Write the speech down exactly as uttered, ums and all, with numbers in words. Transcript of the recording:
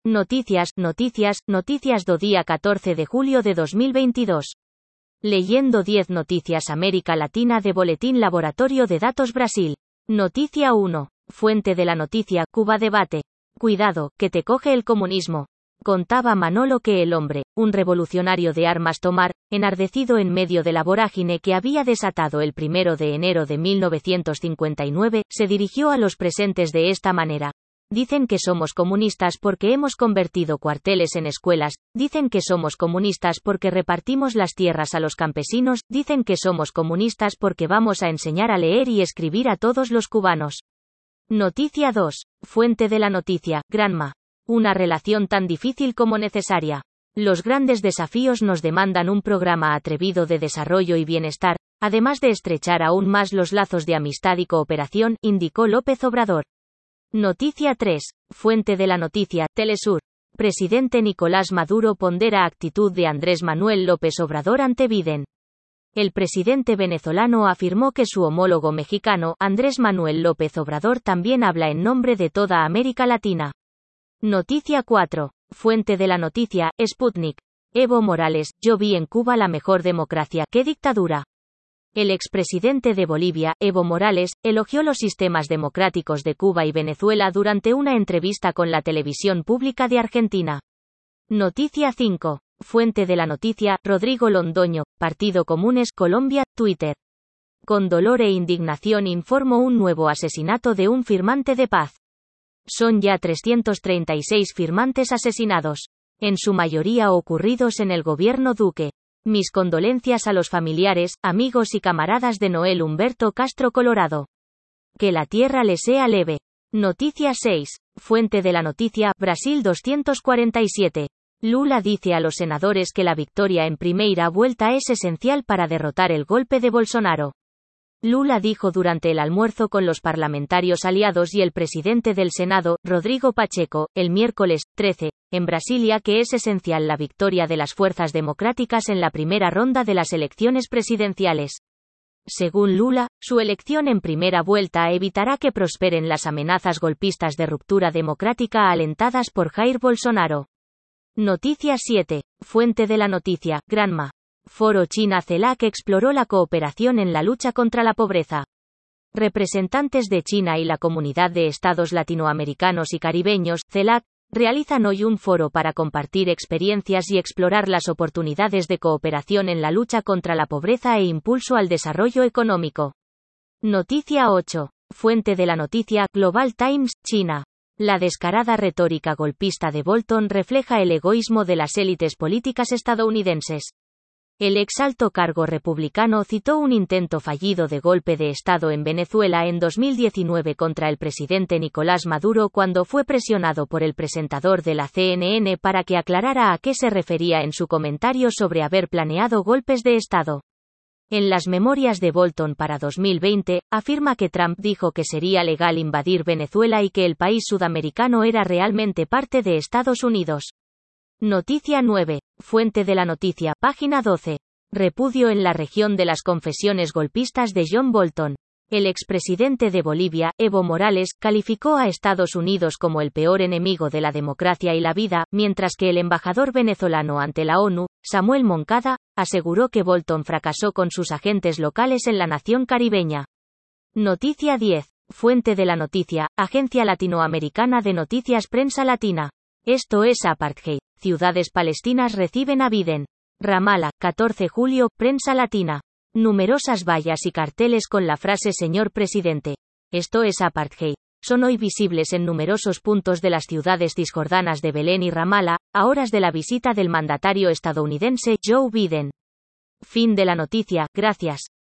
Noticias, noticias, noticias do día catorce de julio de dos mil veintidós. Leyendo diez noticias América Latina de Boletín Laboratorio de Datos Brasil. Noticia uno. Fuente de la noticia, Cuba debate. Cuidado, que te coge el comunismo. Contaba Manolo que el hombre, un revolucionario de armas tomar, enardecido en medio de la vorágine que había desatado el primero de enero de mil novecientos cincuenta y nueve, se dirigió a los presentes de esta manera. Dicen que somos comunistas porque hemos convertido cuarteles en escuelas, dicen que somos comunistas porque repartimos las tierras a los campesinos, dicen que somos comunistas porque vamos a enseñar a leer y escribir a todos los cubanos. Noticia dos. Fuente de la noticia, Granma. Una relación tan difícil como necesaria. Los grandes desafíos nos demandan un programa atrevido de desarrollo y bienestar, además de estrechar aún más los lazos de amistad y cooperación, indicó López Obrador. Noticia tres. Fuente de la noticia, Telesur. Presidente Nicolás Maduro pondera actitud de Andrés Manuel López Obrador ante Biden. El presidente venezolano afirmó que su homólogo mexicano, Andrés Manuel López Obrador, también habla en nombre de toda América Latina. Noticia cuatro. Fuente de la noticia, Sputnik. Evo Morales, yo vi en Cuba la mejor democracia, ¿qué dictadura? El expresidente de Bolivia, Evo Morales, elogió los sistemas democráticos de Cuba y Venezuela durante una entrevista con la televisión pública de Argentina. Noticia cinco. Fuente de la noticia, Rodrigo Londoño, Partido Comunes, Colombia, Twitter. Con dolor e indignación informo un nuevo asesinato de un firmante de paz. Son ya trescientos treinta y seis firmantes asesinados, en su mayoría ocurridos en el gobierno Duque. Mis condolencias a los familiares, amigos y camaradas de Noel Humberto Castro Colorado. Que la tierra le sea leve. Noticia seis. Fuente de la noticia, Brasil doscientos cuarenta y siete. Lula dice a los senadores que la victoria en primera vuelta es esencial para derrotar el golpe de Bolsonaro. Lula dijo durante el almuerzo con los parlamentarios aliados y el presidente del Senado, Rodrigo Pacheco, el miércoles trece, en Brasilia que es esencial la victoria de las fuerzas democráticas en la primera ronda de las elecciones presidenciales. Según Lula, su elección en primera vuelta evitará que prosperen las amenazas golpistas de ruptura democrática alentadas por Jair Bolsonaro. Noticia siete. Fuente de la noticia, Granma. Foro China-CELAC exploró la cooperación en la lucha contra la pobreza. Representantes de China y la Comunidad de Estados Latinoamericanos y Caribeños, CELAC, realizan hoy un foro para compartir experiencias y explorar las oportunidades de cooperación en la lucha contra la pobreza e impulso al desarrollo económico. Noticia ocho. Fuente de la noticia, Global Times, China. La descarada retórica golpista de Bolton refleja el egoísmo de las élites políticas estadounidenses. El ex alto cargo republicano citó un intento fallido de golpe de Estado en Venezuela en dos mil diecinueve contra el presidente Nicolás Maduro cuando fue presionado por el presentador de la C N N para que aclarara a qué se refería en su comentario sobre haber planeado golpes de Estado. En las memorias de Bolton para dos mil veinte, afirma que Trump dijo que sería legal invadir Venezuela y que el país sudamericano era realmente parte de Estados Unidos. Noticia nueve. Fuente de la noticia, página doce. Repudio en la región de las confesiones golpistas de John Bolton. El expresidente de Bolivia, Evo Morales, calificó a Estados Unidos como el peor enemigo de la democracia y la vida, mientras que el embajador venezolano ante la ONU, Samuel Moncada, aseguró que Bolton fracasó con sus agentes locales en la nación caribeña. Noticia diez. Fuente de la noticia, Agencia Latinoamericana de Noticias Prensa Latina. Esto es apartheid. Ciudades palestinas reciben a Biden. Ramala, catorce de julio, Prensa Latina. Numerosas vallas y carteles con la frase Señor Presidente. Esto es apartheid. Son hoy visibles en numerosos puntos de las ciudades cisjordanas de Belén y Ramala, a horas de la visita del mandatario estadounidense Joe Biden. Fin de la noticia, gracias.